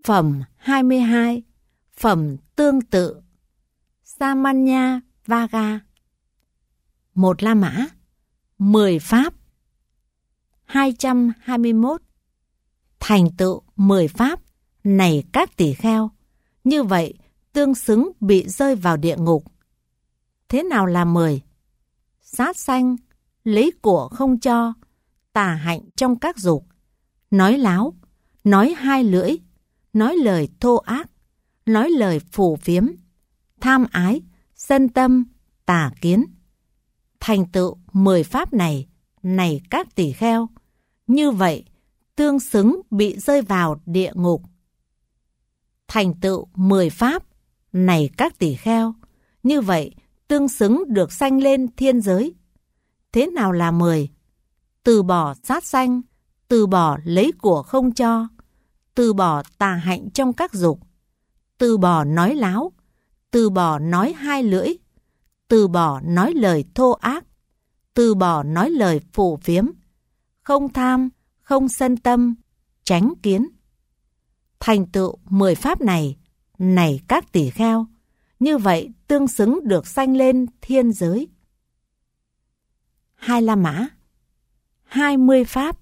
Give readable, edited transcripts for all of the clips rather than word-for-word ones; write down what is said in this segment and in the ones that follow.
Phẩm 22. Phẩm tương tự. Samanya Vaga. 1 La Mã. 10 Pháp. 221. Thành tựu 10 Pháp, này các tỳ kheo, như vậy tương xứng bị rơi vào địa ngục. Thế nào là 10? Sát sanh, lấy của không cho, tà hạnh trong các dục, nói láo, nói hai lưỡi, nói lời thô ác, nói lời phù phiếm, tham ái, sân tâm, tà kiến. Thành tựu 10 Pháp này, này các tỳ kheo, như vậy tương xứng bị rơi vào địa ngục. Thành tựu 10 Pháp, này các tỳ kheo, như vậy tương xứng được sanh lên thiên giới. Thế nào là 10? Từ bỏ sát sanh, từ bỏ lấy của không cho, từ bỏ tà hạnh trong các dục, từ bỏ nói láo, từ bỏ nói hai lưỡi, từ bỏ nói lời thô ác, từ bỏ nói lời phù phiếm, không tham, không sân tâm, chánh kiến. Thành tựu 10 Pháp này, này các tỳ kheo, như vậy tương xứng được sanh lên thiên giới. 2 La Mã. 20 Pháp.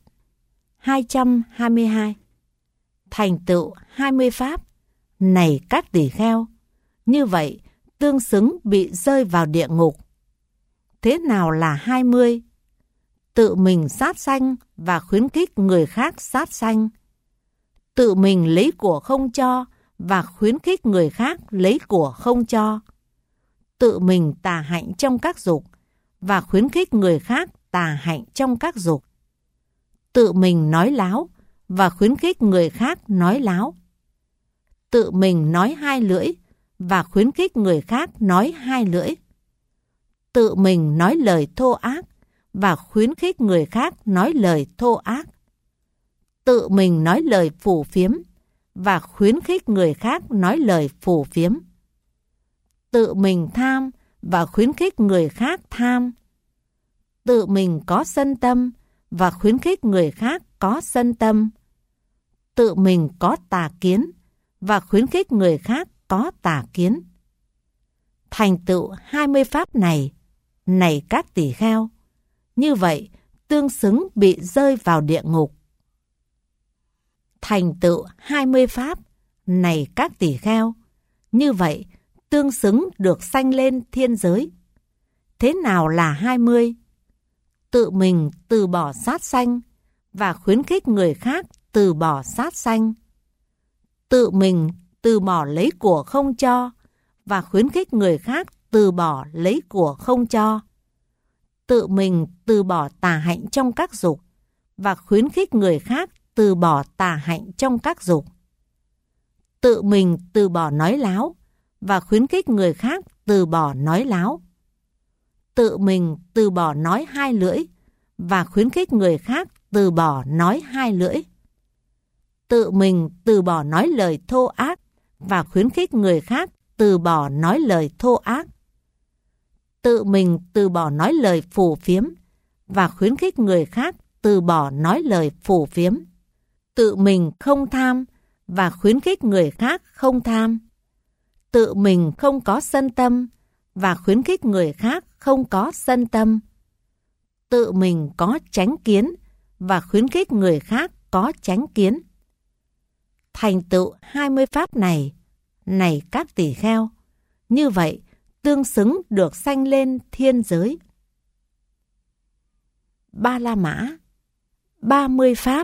222. Thành tựu 20 Pháp, này các tỳ kheo, như vậy tương xứng bị rơi vào địa ngục. Thế nào là 20? Tự mình sát sanh và khuyến khích người khác sát sanh. Tự mình lấy của không cho và khuyến khích người khác lấy của không cho. Tự mình tà hạnh trong các dục và khuyến khích người khác tà hạnh trong các dục. Tự mình nói láo và khuyến khích người khác nói láo. Tự mình nói hai lưỡi và khuyến khích người khác nói hai lưỡi. Tự mình nói lời thô ác và khuyến khích người khác nói lời thô ác. Tự mình nói lời phù phiếm và khuyến khích người khác nói lời phù phiếm. Tự mình tham và khuyến khích người khác tham. Tự mình có sân tâm và khuyến khích người khác có sân tâm. Tự mình có tà kiến và khuyến khích người khác có tà kiến. Thành tựu 20 Pháp này, này các tỳ kheo, như vậy tương xứng bị rơi vào địa ngục. Thành tựu 20 Pháp, này các tỳ kheo, như vậy tương xứng được sanh lên thiên giới. Thế nào là 20? Tự mình từ bỏ sát sanh và khuyến khích người khác từ bỏ sát sanh. Tự mình từ bỏ lấy của không cho và khuyến khích người khác từ bỏ lấy của không cho. Tự mình từ bỏ tà hạnh trong các dục và khuyến khích người khác từ bỏ tà hạnh trong các dục. Tự mình từ bỏ nói láo và khuyến khích người khác từ bỏ nói láo. Tự mình từ bỏ nói hai lưỡi và khuyến khích người khác từ bỏ nói hai lưỡi. Tự mình từ bỏ nói lời thô ác và khuyến khích người khác từ bỏ nói lời thô ác. Tự mình từ bỏ nói lời phù phiếm và khuyến khích người khác từ bỏ nói lời phù phiếm. Tự mình không tham và khuyến khích người khác không tham. Tự mình không có sân tâm và khuyến khích người khác không có sân tâm. Tự mình có chánh kiến và khuyến khích người khác có chánh kiến. Thành tựu 20 Pháp này, này các tỳ kheo, như vậy tương xứng được sanh lên thiên giới. 3 La Mã. 30 Pháp.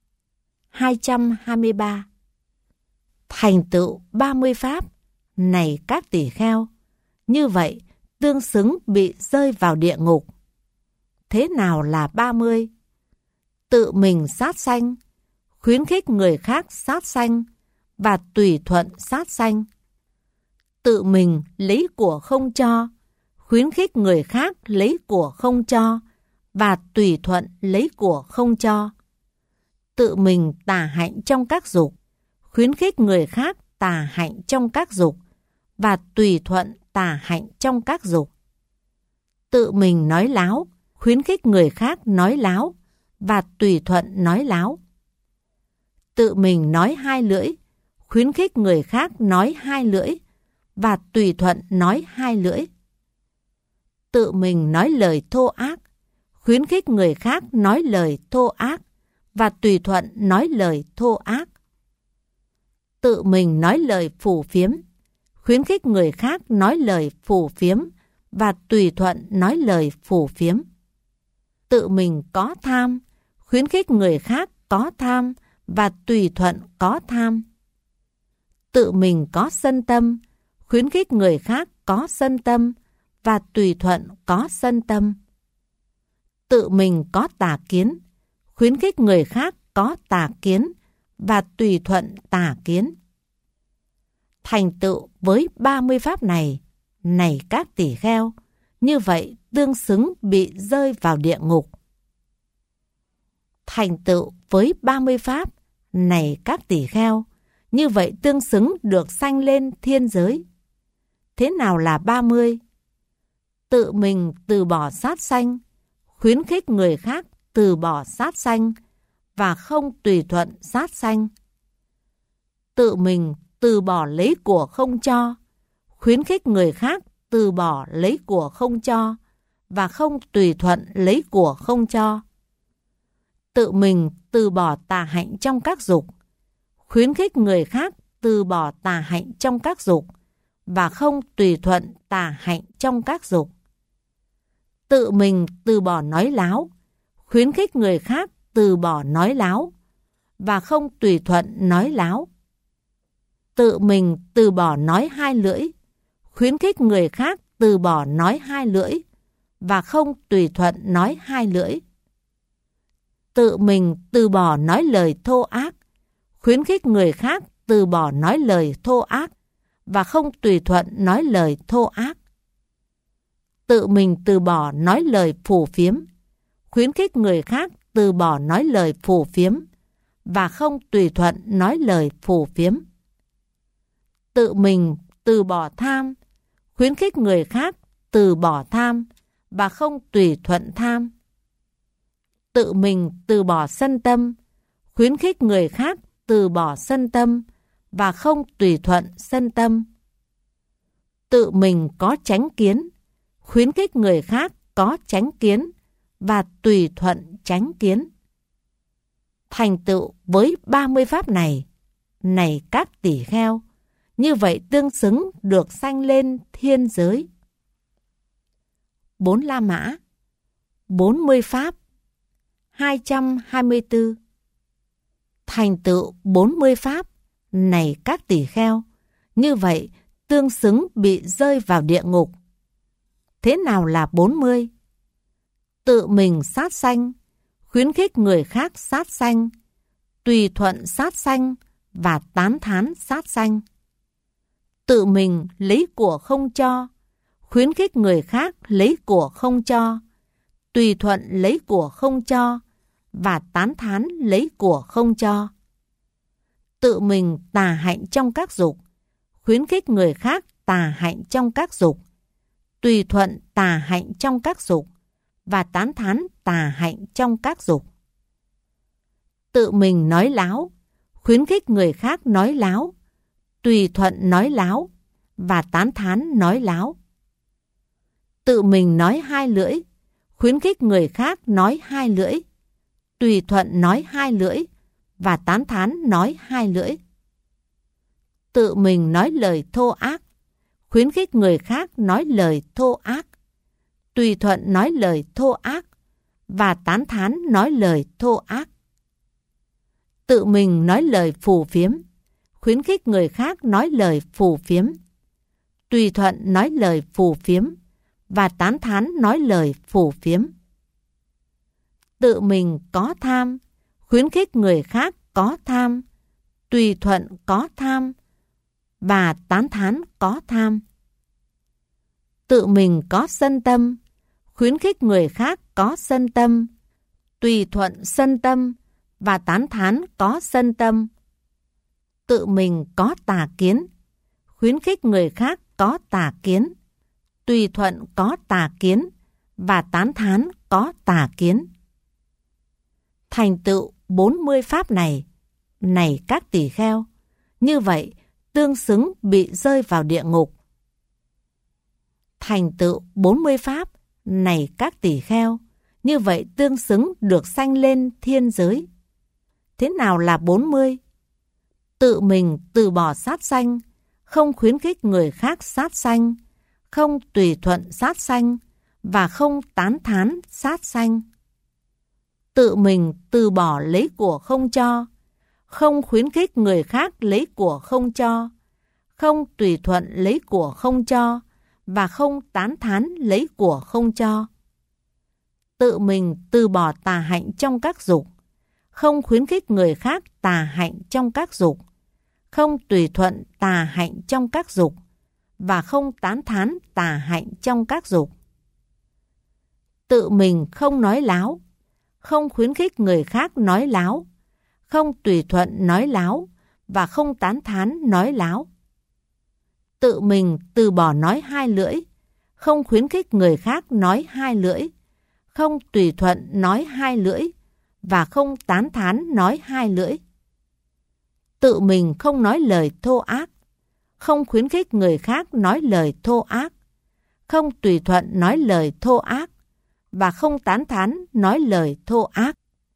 223. Thành tựu 30 Pháp, này các tỳ kheo, như vậy tương xứng bị rơi vào địa ngục. Thế nào là 30? Tự mình sát sanh, khuyến khích người khác sát sanh và tùy thuận sát sanh. Tự mình lấy của không cho, khuyến khích người khác lấy của không cho và tùy thuận lấy của không cho. Tự mình tà hạnh trong các dục, khuyến khích người khác tà hạnh trong các dục và tùy thuận tà hạnh trong các dục. Tự mình nói láo, khuyến khích người khác nói láo và tùy thuận nói láo. Tự mình nói hai lưỡi, khuyến khích người khác nói hai lưỡi và tùy thuận nói hai lưỡi. Tự mình nói lời thô ác, khuyến khích người khác nói lời thô ác và tùy thuận nói lời thô ác. Tự mình nói lời phù phiếm, khuyến khích người khác nói lời phù phiếm và tùy thuận nói lời phù phiếm. Tự mình có tham, khuyến khích người khác có tham và tùy thuận có tham. Tự mình có sân tâm, khuyến khích người khác có sân tâm và tùy thuận có sân tâm. Tự mình có tà kiến, khuyến khích người khác có tà kiến và tùy thuận tà kiến. Thành tựu với 30 pháp này, này các tỳ kheo, như vậy tương xứng bị rơi vào địa ngục. Thành tựu với 30 pháp, này các tỳ kheo, như vậy tương xứng được sanh lên thiên giới. Thế nào là 30? Tự mình từ bỏ sát sanh, khuyến khích người khác từ bỏ sát sanh và không tùy thuận sát sanh. Tự mình từ bỏ lấy của không cho, khuyến khích người khác từ bỏ lấy của không cho và không tùy thuận lấy của không cho. Tự mình từ bỏ tà hạnh trong các dục, khuyến khích người khác từ bỏ tà hạnh trong các dục và không tùy thuận tà hạnh trong các dục. Tự mình từ bỏ nói láo, khuyến khích người khác từ bỏ nói láo và không tùy thuận nói láo. Tự mình từ bỏ nói hai lưỡi, khuyến khích người khác từ bỏ nói hai lưỡi và không tùy thuận nói hai lưỡi. Tự mình từ bỏ nói lời thô ác, khuyến khích người khác từ bỏ nói lời thô ác và không tùy thuận nói lời thô ác. Tự mình từ bỏ nói lời phù phiếm, khuyến khích người khác từ bỏ nói lời phù phiếm và không tùy thuận nói lời phù phiếm. Tự mình từ bỏ tham, khuyến khích người khác từ bỏ tham và không tùy thuận tham. Tự mình từ bỏ sân tâm, khuyến khích người khác từ bỏ sân tâm và không tùy thuận sân tâm. Tự mình có chánh kiến, khuyến khích người khác có chánh kiến và tùy thuận chánh kiến. Thành tựu với 30 pháp này, này các tỳ kheo, như vậy tương xứng được sanh lên thiên giới. 4 La Mã, 40 pháp, 224. Thành tựu 40 pháp, này các tỳ kheo, như vậy tương xứng bị rơi vào địa ngục. Thế nào là 40? Tự mình sát sanh, khuyến khích người khác sát sanh, tùy thuận sát sanh và tán thán sát sanh. Tự mình lấy của không cho, khuyến khích người khác lấy của không cho, tùy thuận lấy của không cho và tán thán lấy của không cho. Tự mình tà hạnh trong các dục, khuyến khích người khác tà hạnh trong các dục, tùy thuận tà hạnh trong các dục và tán thán tà hạnh trong các dục. Tự mình nói láo, khuyến khích người khác nói láo, tùy thuận nói láo và tán thán nói láo. Tự mình nói hai lưỡi, khuyến khích người khác nói hai lưỡi, tùy thuận nói hai lưỡi và tán thán nói hai lưỡi. Tự mình nói lời thô ác, khuyến khích người khác nói lời thô ác, tùy thuận nói lời thô ác và tán thán nói lời thô ác. Tự mình nói lời phù phiếm, khuyến khích người khác nói lời phù phiếm, tùy thuận nói lời phù phiếm và tán thán nói lời phù phiếm. Tự mình có tham, khuyến khích người khác có tham, tùy thuận có tham và tán thán có tham. Tự mình có sân tâm, khuyến khích người khác có sân tâm, tùy thuận sân tâm và tán thán có sân tâm. Tự mình có tà kiến, khuyến khích người khác có tà kiến, tùy thuận có tà kiến và tán thán có tà kiến. Thành tựu 40 pháp này, này các tỳ kheo, như vậy tương xứng bị rơi vào địa ngục. Thành tựu 40 pháp này các tỳ kheo, như vậy tương xứng được sanh lên thiên giới. Thế nào là 40? Tự mình từ bỏ sát sanh, không khuyến khích người khác sát sanh, không tùy thuận sát sanh và không tán thán sát sanh. Tự mình từ bỏ lấy của không cho, không khuyến khích người khác lấy của không cho, không tùy thuận lấy của không cho và không tán thán lấy của không cho. Tự mình từ bỏ tà hạnh trong các dục, không khuyến khích người khác tà hạnh trong các dục, không tùy thuận tà hạnh trong các dục và không tán thán tà hạnh trong các dục. Tự mình không nói láo, không khuyến khích người khác nói láo, không tùy thuận nói láo và không tán thán nói láo. Tự mình từ bỏ nói hai lưỡi, không khuyến khích người khác nói hai lưỡi, không tùy thuận nói hai lưỡi và không tán thán nói hai lưỡi. Tự mình không nói lời thô ác, không khuyến khích người khác nói lời thô ác, không tùy thuận nói lời thô ác và không tán thán nói lời thô ác.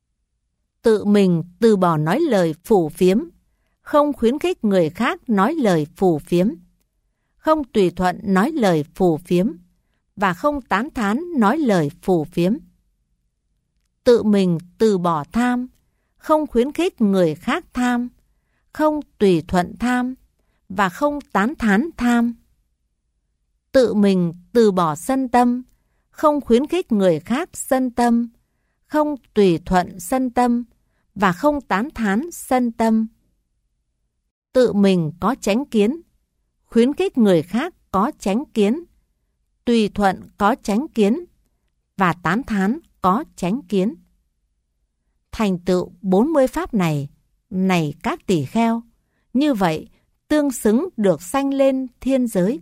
Tự mình từ bỏ nói lời phù phiếm, không khuyến khích người khác nói lời phù phiếm, không tùy thuận nói lời phù phiếm và không tán thán nói lời phù phiếm. Tự mình từ bỏ tham, không khuyến khích người khác tham, không tùy thuận tham và không tán thán tham. Tự mình từ bỏ sân tâm, không khuyến khích người khác sân tâm, không tùy thuận sân tâm và không tán thán sân tâm. Tự mình có chánh kiến, khuyến khích người khác có chánh kiến, tùy thuận có chánh kiến và tán thán có chánh kiến. Thành tựu 40 pháp này, này các tỳ kheo, như vậy tương xứng được sanh lên thiên giới.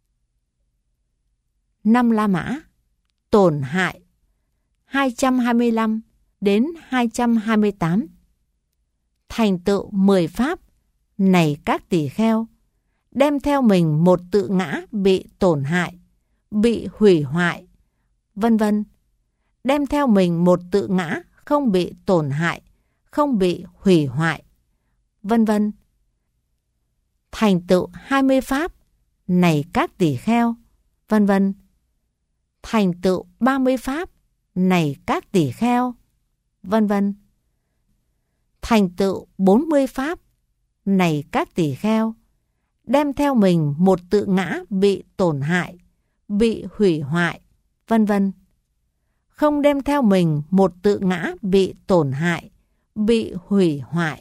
5 La Mã, tổn hại 225 đến 228. Thành tựu 10 pháp, này các tỳ kheo, đem theo mình một tự ngã bị tổn hại, bị hủy hoại, vân vân. Đem theo mình một tự ngã không bị tổn hại, không bị hủy hoại, vân vân. Thành tựu 20 pháp, này các tỳ kheo, vân vân. Thành tựu 30 pháp, này các tỳ kheo, vân vân. Thành tựu 40 pháp, này các tỳ kheo, đem theo mình một tự ngã bị tổn hại, bị hủy hoại, vân vân. Không đem theo mình một tự ngã bị tổn hại, bị hủy hoại.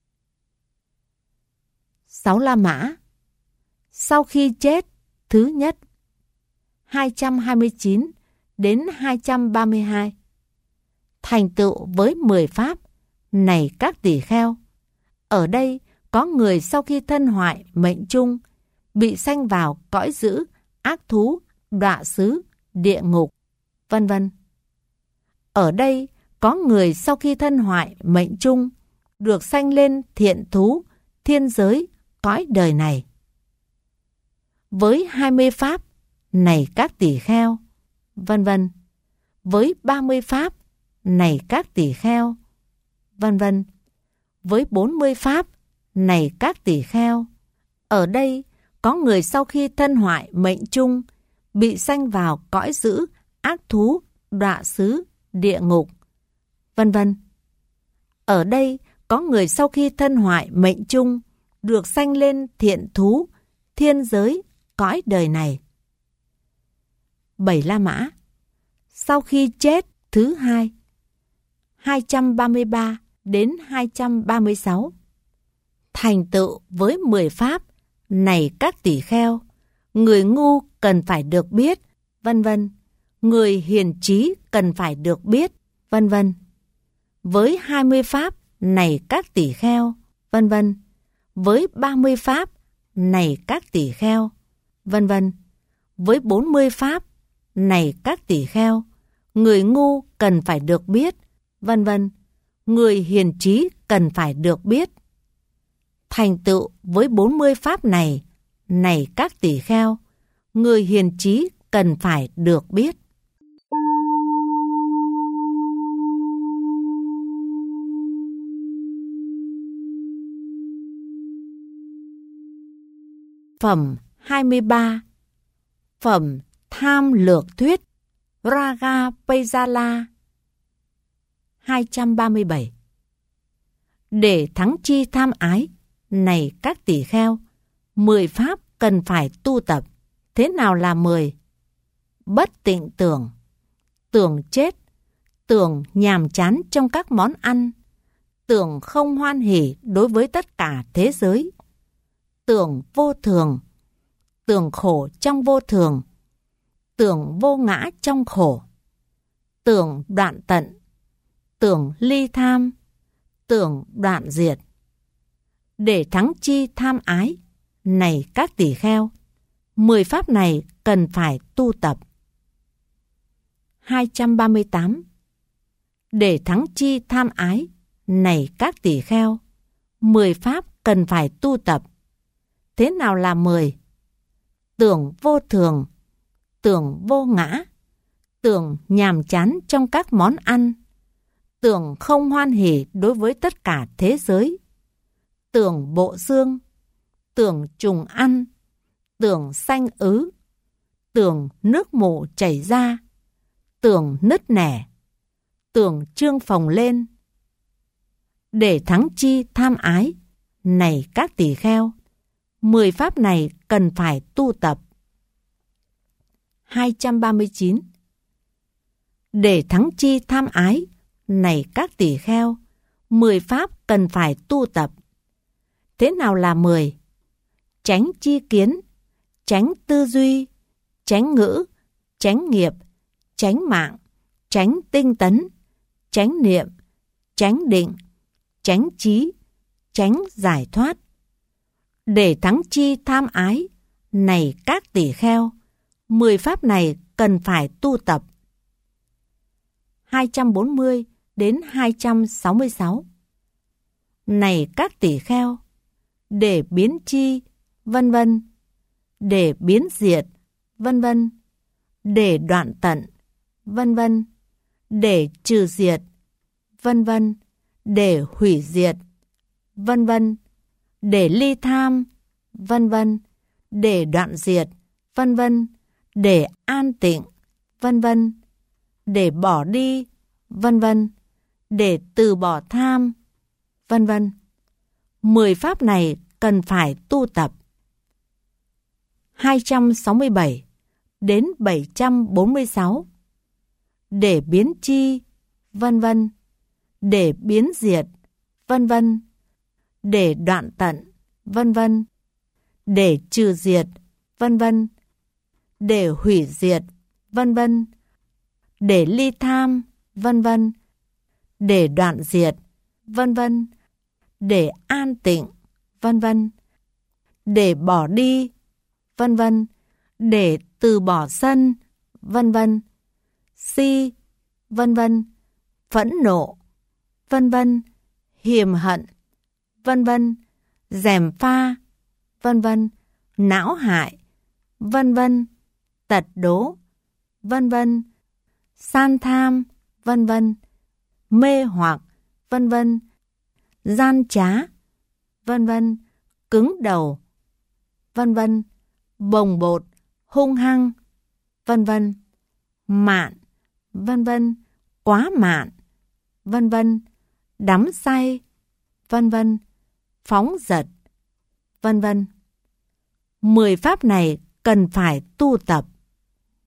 6 La Mã, sau khi chết, thứ nhất, 229 đến 232. Thành tựu với 10 pháp, này các tỳ kheo, ở đây có người sau khi thân hoại mệnh chung, bị sanh vào cõi dữ, ác thú, đọa xứ, địa ngục, vân vân. Ở đây có người sau khi thân hoại mệnh chung, được sanh lên thiện thú, thiên giới, cõi đời này. Với 20 pháp, này các tỳ kheo, vân vân. Với 30 pháp, này các tỳ kheo, vân vân. Với 40 pháp, này các tỳ kheo, ở đây có người sau khi thân hoại mệnh chung, bị sanh vào cõi dữ, ác thú, đọa xứ, địa ngục, vân vân. Ở đây có người sau khi thân hoại mệnh chung, được sanh lên thiện thú, thiên giới, cõi đời này. 7 La Mã, sau khi chết, thứ hai, 233 đến 236. Thành tựu với 10 pháp, này các tỳ kheo, người ngu cần phải được biết, vân vân. Người hiền trí cần phải được biết, vân vân. Với 20 pháp, này các tỳ kheo, vân vân. Với 30 pháp, này các tỳ kheo, vân vân. Với 40 pháp, này các tỳ kheo, người ngu cần phải được biết, vân vân. Người hiền trí cần phải được biết. Thành tựu với 40 pháp này, này các tỳ kheo, người hiền trí cần phải được biết. Phẩm 23. Phẩm tham lược thuyết Raga Pejala. 237. Để thắng chi tham ái, này các tỳ kheo, 10 pháp cần phải tu tập. Thế nào là 10? Bất tịnh tưởng, tưởng chết, tưởng nhàm chán trong các món ăn, tưởng không hoan hỉ đối với tất cả thế giới, tưởng vô thường, tưởng khổ trong vô thường, tưởng vô ngã trong khổ, tưởng đoạn tận, tưởng ly tham, tưởng đoạn diệt. Để thắng chi tham ái, này các tỳ kheo, 10 pháp này cần phải tu tập. 238. Để thắng chi tham ái, này các tỳ kheo, 10 pháp cần phải tu tập. Thế nào là 10? Tưởng vô thường, tưởng vô ngã, tưởng nhàm chán trong các món ăn, tưởng không hoan hỉ đối với tất cả thế giới, tưởng bộ xương, tưởng trùng ăn, tưởng sanh ứ, tưởng nước mủ chảy ra, tưởng nứt nẻ, tưởng trương phồng lên. Để thắng chi tham ái, này các tỳ kheo, 10 pháp này cần phải tu tập. 239. Để thắng chi tham ái, này các tỳ kheo, 10 pháp cần phải tu tập. Thế nào là 10? Chánh chi kiến, chánh tư duy, chánh ngữ, chánh nghiệp, chánh mạng, chánh tinh tấn, chánh niệm, chánh định, chánh trí, chánh giải thoát. Để thắng chi tham ái, này các tỳ kheo, 10 pháp này cần phải tu tập. 240 đến 266. Này các tỳ kheo, để biến chi, vân vân, để biến diệt, vân vân, để đoạn tận, vân vân, để trừ diệt, vân vân, để hủy diệt, vân vân, để ly tham, vân vân, để đoạn diệt, vân vân, để an tịnh, vân vân, để bỏ đi, vân vân, để từ bỏ tham, vân vân. 10 pháp này cần phải tu tập. 267 đến 746. Để biến chi, vân vân, để biến diệt, vân vân, để đoạn tận, vân vân, để trừ diệt, vân vân, để hủy diệt, vân vân, để ly tham, vân vân, để đoạn diệt, vân vân, để an tịnh, vân vân, để bỏ đi, vân vân, để từ bỏ sân, vân vân, si, vân vân, phẫn nộ, vân vân, hiềm hận, vân vân, gièm pha, vân vân, não hại, vân vân, tật đố, vân vân, san tham, vân vân, mê hoặc, vân vân, gian trá, vân vân, cứng đầu, vân vân, bồng bột, hung hăng, vân vân, mạn, vân vân, quá mạn, vân vân, đắm say, vân vân, phóng dật, vân vân. 10 pháp này cần phải tu tập.